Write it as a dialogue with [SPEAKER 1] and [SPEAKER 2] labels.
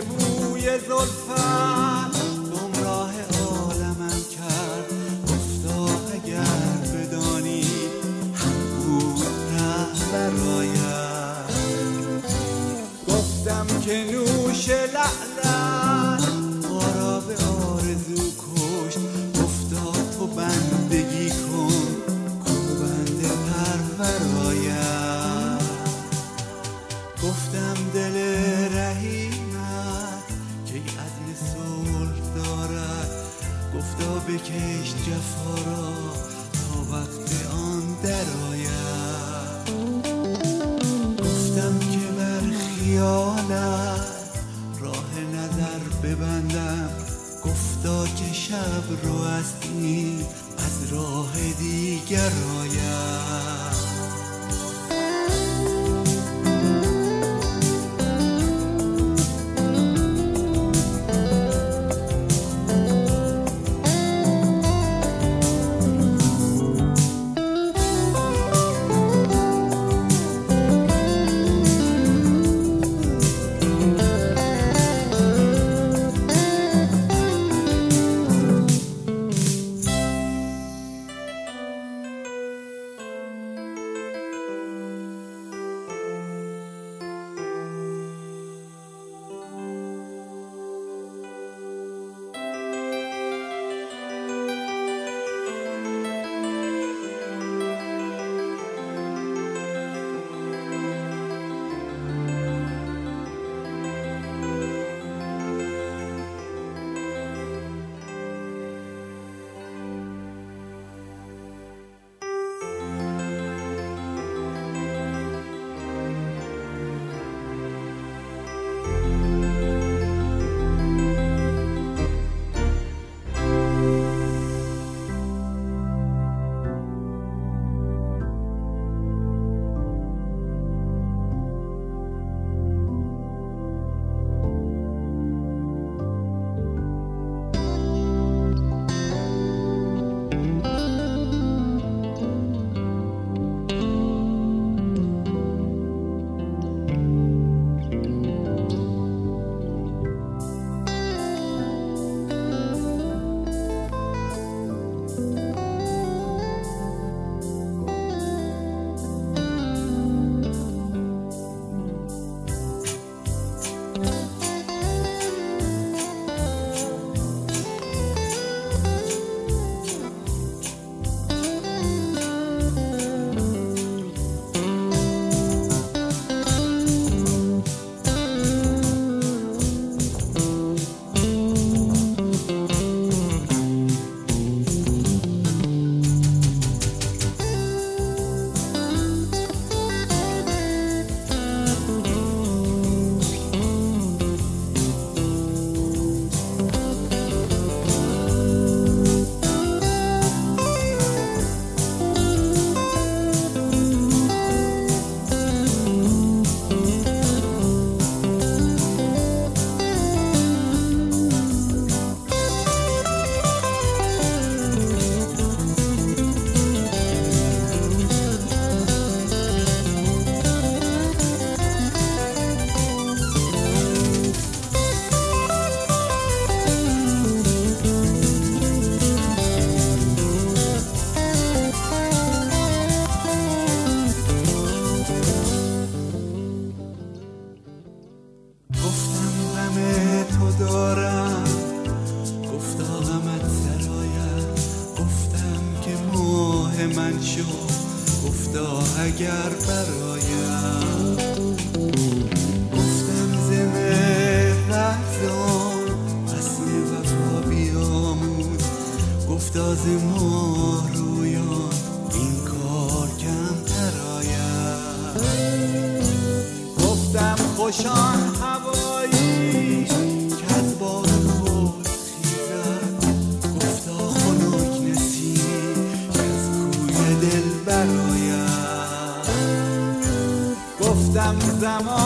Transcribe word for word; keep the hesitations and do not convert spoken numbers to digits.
[SPEAKER 1] بوی زلفت گمراه عالمم کرد. گفتا اگر بدانی هم بود ره برایت. گفتم که نوش لعلت ما را به آرزو کشت. گفتا تو بندگی کن کو بنده پرورایت. گفتم دل رحیمت که عدل صلح دارد. گفتا بکش جفا را تا وقت آن درآید. گفتم که بر خیالت راه نظر ببندم. گفتا که شب رو هستی از راه دیگر آید. من شو. گفتا اگر برایم. گفتم ز مهرزان رسم وفا بیاموز. گفتا ز ماه رویان این کار کمتر آید. گفتم خوشان هوایی که از باد خود خیزد. گفتا خنک نسیمی که از کوی دل براید. گفتم زمان